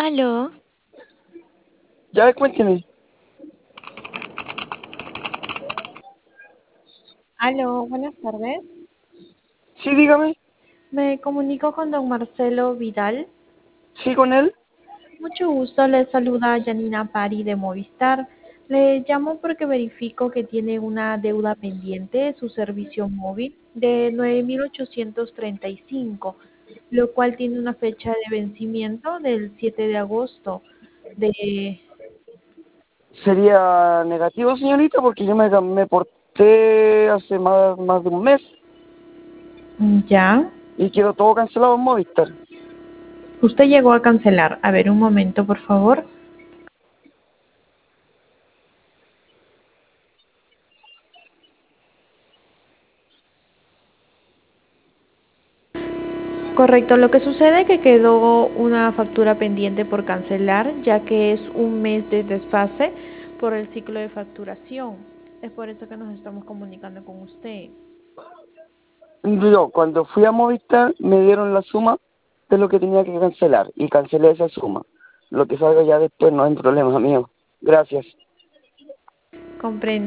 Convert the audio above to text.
Aló, Ya, cuénteme. Aló, buenas tardes. Sí, dígame. Me comunico con don Marcelo Vidal. Sí, con él. Mucho gusto, le saluda Janina Pari de Movistar. Le llamo porque verifico que tiene una deuda pendiente de su servicio móvil de 9.835, lo cual tiene una fecha de vencimiento del 7 de agosto de... Sería negativo, señorita, porque yo me porté hace más de un mes ¿Ya? y quiero todo cancelado en Movistar. Usted llegó a cancelar. A ver, un momento, por favor. Correcto, lo que sucede es que quedó una factura pendiente por cancelar, ya que es un mes de desfase por el ciclo de facturación. Es por eso que nos estamos comunicando con usted. Yo, cuando fui a Movistar, me dieron la suma de lo que tenía que cancelar y cancelé esa suma. Lo que salga ya después no hay problema mío. Gracias. Comprendo.